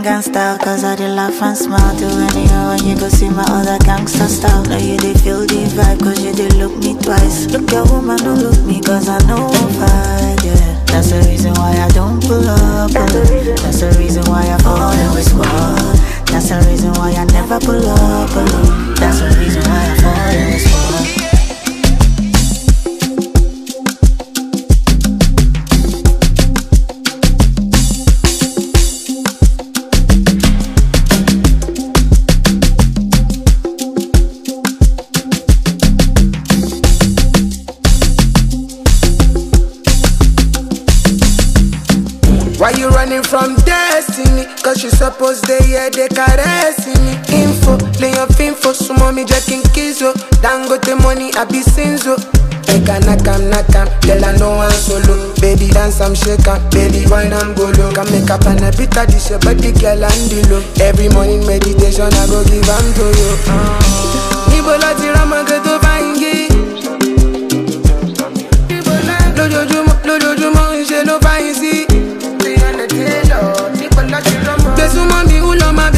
gangsta, cause I did laugh and smile to anyhow when you go see my other gangsta style. Now you did feel the vibe, cause you did look me twice. Look your woman, don't look me, cause I know I'm fine, yeah. That's the reason why I don't pull up, That's the reason why I fall in with squad. That's the reason why I never pull up alone. That's the reason why I fall in with squad. Why you running from destiny? Cause you suppose they hear they caressing me. Info, lay your finfo, so mommy jacking kizo. Dangote money, I be sinzo. Eka nakam, girl I know I'm solo. Baby dance, I'm shaking, baby wine, I'm go low. Can make up and a bit of this, but the girl and the low. Every morning meditation, I go give them to you. Nibola tirama get to vangi. Lojojumo, je no vangi. Besu mami ulo ma